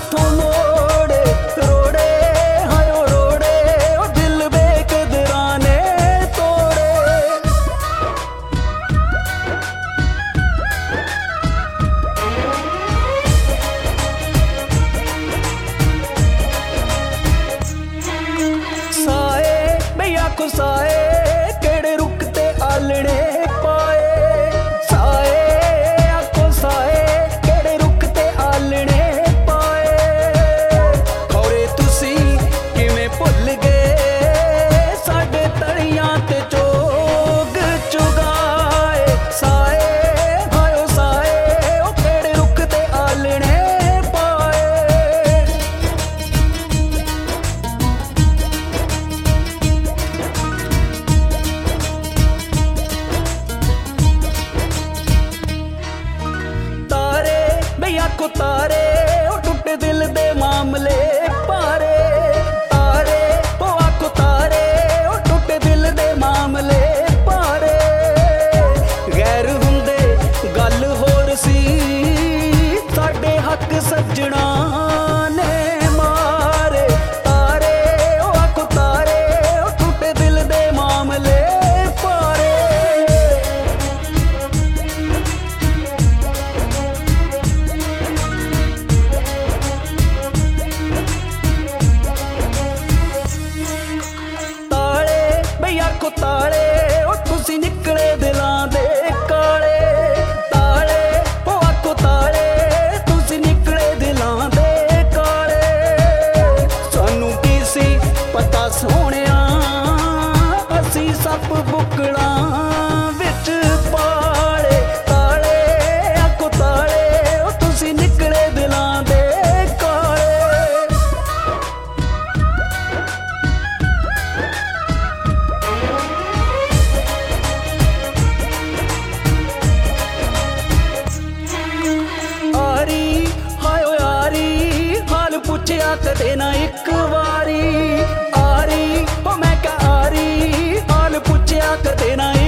इथों मोड़े रोड़े हायो रोड़े ओ दिल बेकदरा ने तोड़े। साए भैया को साए केड़े रुख ते आलने पाए, साए आको साए केड़े रुख ते आलने पाए। खौरे तुसी किवें भुल गए साडे तलियां ते चोग चुगाए। साए हायो साए ओ केड़े रुख ते आलने पाए। तारे भैया को तारे ओ टूटे दिल दे मामले पारे, तारे ओ आको तारे ओ टूटे दिल दे मामले पारे। गैर हुंदे गल होर सी साडे हक सज्जणा ने मारे। तारे ओ आको तारे ओ टूटे दिल दे मामले पारे। ताले भैया को ताले ओ तुसी निकले दिलां दे काले। ताले ओ आको ताले तुसी निकले दिलां दे काले। सानू की सी पता सोहणिया असी सप बुकड़ा विच पाले। ताले आको ताले ओ तुसी निकले दिलां दे काले। आरी हायो यारी हाल पुछया कदे ना एक वारी। आरी ओ मैं क्या आरी हाल पुछया कदे ना